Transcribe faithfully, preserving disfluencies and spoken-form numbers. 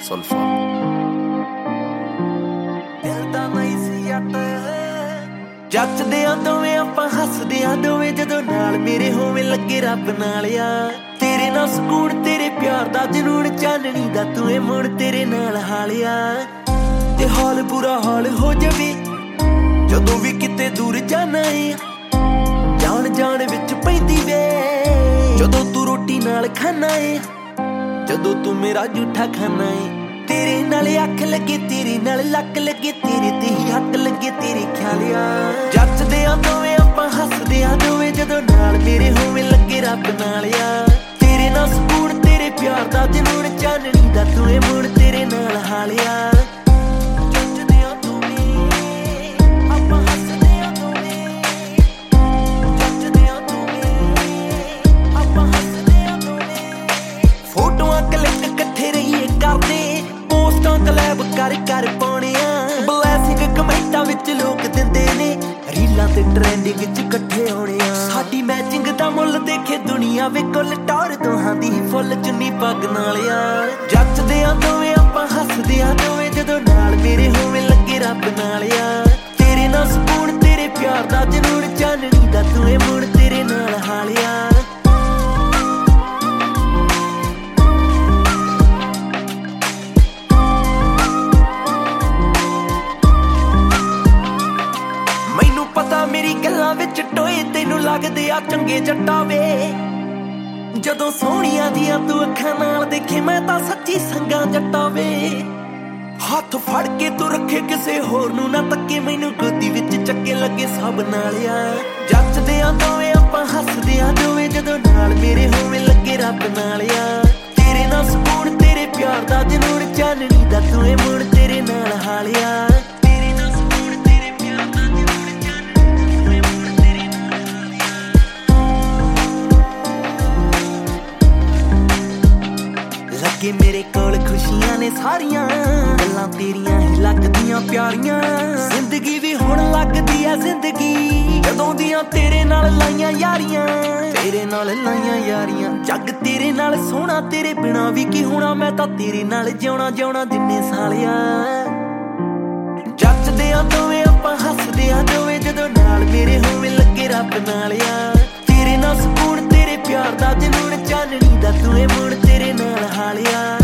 ਸੁਲਫਾ ਜੱਚਦੇ ਆ ਦੋਵੇਂ ਆਪਾਂ ਹੱਸਦੇ ਆ ਦੋਵੇਂ ਜਦੋਂ ਨਾਲ ਮੇਰੇ ਹੋਵੇਂ ਲੱਗੇ ਰੱਬ ਨਾਲ ਆ ਤੇਰੇ ਨਾਲ ਸਕੂਨ ਤੇਰੇ ਪਿਆਰ ਦਾ ਜਨੂਨ ਚਾਨਣੀ ਦਾ ਤੂੰ ਏ ਮੁੜ ਤੇਰੇ ਨਾਲ ਹਾਲਿਆ ਤੇ ਹਾਲ ਬੁਰਾ ਹਾਲ ਹੋ ਜਾਵੇ ਜਦੋਂ ਵੀ ਕਿਤੇ ਦੂਰ ਜਾਣਾ ਏ ਜਾਣ ਜਾਣ ਵਿੱਚ ਪੈਂਦੀ ਵੇ ਜਦੋਂ ਤੂੰ ਰੋਟੀ ਨਾਲ ਖਾਣਾ ਏ ਜਦੋਂ ਤੂੰ ਮੇਰਾ ਝੂਠਾ ਖਾਣਾ ਏ ਤੇਰੇ ਨਾਲ ਅੱਖ ਲੱਗੇ ਤੇਰੇ ਨਾਲ ਲੱਕ ਲੱਗੇ ਤੇਰੇ ਤੇ ਹੀ ਹੱਕ ਲੱਗੇ ਤੇਰੇ ਖਿਆਲਿਆ ਜੱਚਦੇ ਆ ਦੋਵੇਂ ਆਪਾਂ ਹੱਸਦੇ ਆ ਦੋਵੇਂ ਜਦੋਂ ਨਾਲ ਮੇਰੇ ਹੋਵੇਂ ਲੱਗੇ ਰੱਬ ਨਾਲ ਆ ਤੇਰੇ ਨਾਲ ਸਕੂਨ ਤੇਰੇ ਪਿਆਰ ਦਾ ਜਨੂਨ ਚਾਨਣੀ ਦਾ ਤੂੰ ਏ ਮੁੜ ਤੇਰੇ ਨਾਲ ਹਾਲਿਆ ਜੱਚਦੇ ਆ ਦੋਵੇਂ ਆਪਾਂ ਹੱਸਦੇ ਆ ਦੋਵੇਂ ਜੱਚਦੇ ਆ ਦੋਵੇਂ ਆਪਾਂ ਹੱਸਦੇ ਆ ਦੋਵੇਂ ਫੋਟੋਆਂ ਕਲਿੱਕ ਇਕੱਠੇ ਰਹੀਏ ਕਰਦੇ ਕਲੈਬ ਕਰ ਕਰ ਪਾਉਣਿਆ ਬਲੈਸਿੰਗ ਕਮੈਂਟਾਂ ਵਿੱਚ ਲੋਕ ਦਿੰਦੇ ਨੇ ਰੀਲਾਂ ਤੇ ਟ੍ਰੈਂਡਿੰਗ ਚ ਇਕੱਠੇ ਹੋਣੇ ਆ ਸਾਡੀ ਮੈਚਿੰਗ ਦਾ ਮੁੱਲ ਦੇਖੇ ਦੁਨੀਆ ਵੇ ਕੁੱਲ ਟੌਰ ਦੋਹਾਂ ਦੀ ਫੁੱਲ ਚੁੰਨੀ ਪੱਗ ਨਾਲ ਆ ਜੱਚਦੇ ਆ ਦੋਵੇਂ ਆਪਾਂ ਹੱਸਦੇ ਆ ਦੋਵੇਂ ਜਦੋਂ ਨਾਲ ਮੇਰੇ ਹੋਵੇਂ ਲੱਗੇ ਰੱਬ ਨਾਲ ਆ ਤੇਰੇ ਨਾਲ ਸਕੂਨ ਤੇਰੇ ਪਿਆਰ ਦਾ ਜਨੂਨ ਚਾਨਣੀ ਦਾ ਤੂੰ ਏ ਮੁੜ ਤੇਰੇ ਨਾਲ ਹਾਲਿਆ ਪਤਾ ਮੇਰੀ ਗੱਲਾਂ ਵਿੱਚ ਟੋਏ ਤੈਨੂੰ ਲੱਗਦੇ ਆ ਚੰਗੇ ਜੱਟਾ ਵੇ ਜਦੋਂ ਸੋਹਣੀਆਂ ਦੀਆਂ ਤੂੰ ਅੱਖਾਂ ਨਾਲ ਦੇਖੇ ਮੈਂ ਤਾਂ ਸੱਚੀ ਸੰਗਾ ਜੱਟਾ ਵੇ ਹੱਥ ਫੜ ਕੇ ਤੂੰ ਰੱਖੇ ਕਿਸੇ ਹੋਰ ਨੂੰ ਨਾ ਤੱਕੇ ਮੈਨੂੰ ਗੋਦੀ ਵਿੱਚ ਚੱਕੇ ਲੱਗੇ ਸਭ ਨਾਲ ਆ ਜੱਚਦੇ ਆ ਦੋਵੇਂ ਆਪਾਂ ਹੱਸਦੇ ਆ ਦੋਵੇਂ ਜਦੋਂ ਨਾਲ ਮੇਰੇ ਹੋਵੇਂ ਲੱਗੇ ਰੱਬ ਨਾਲ ਆ ਤੇਰੇ ਨਾਲ ਸਕੂਨ ਤੇਰੇ ਪਿਆਰ ਦਾ ਜਨੂਨ ਚਾਨਣੀ ਦਾ ਤੂੰ ਏ ਮੁੜ ਤੇਰੇ ਨਾਲ ਹਾਲਿਆ ਕਿ ਮੇਰੇ ਕੋਲ ਖੁਸ਼ੀਆਂ ਨੇ ਸਾਰੀਆਂ ਗੱਲਾਂ ਤੇਰੀਆਂ ਹੀ ਲੱਗਦੀਆਂ ਪਿਆਰੀਆਂ ਜ਼ਿੰਦਗੀ ਵੀ ਹੁਣ ਲੱਗਦੀ ਐ ਜ਼ਿੰਦਗੀ ਜਦੋਂ ਦੀਆਂ ਤੇਰੇ ਨਾਲ ਲਾਈਆਂ ਯਾਰੀਆਂ ਤੇਰੇ ਨਾਲ ਲਾਈਆਂ ਯਾਰੀਆਂ ਜੱਗ ਤੇਰੇ ਨਾਲ ਸੋਹਣਾ ਤੇਰੇ ਬਿਨਾ ਵੀ ਕੀ ਹੋਣਾ ਮੈਂ ਤਾਂ ਤੇਰੇ ਨਾਲ ਜਿਉਣਾ ਜਿਉਣਾ ਜਿੰਨੇ ਸਾਲਿਆ ਜੱਚਦੇ ਆ ਦੋਵੇਂ ਆਪਾਂ ਹੱਸਦੇ ਆ ਦੋਵੇਂ ਜਦੋਂ ਨਾਲ ਮੇਰੇ ਹੋਵੇਂ ਲੱਗੇ ਰੱਬ ਨਾਲ ਆ ਤੇਰੇ ਨਾਲ ਸਕੂਨ ਤੇਰੇ ਪਿਆਰ ਦਾ ਜਨੂਨ ਚਾਨਣੀ ਦਾ ਤੂੰ ਏ ਮੁੜ ਤੇਰੇ ਨਾਲ ਹਾਲਿਆ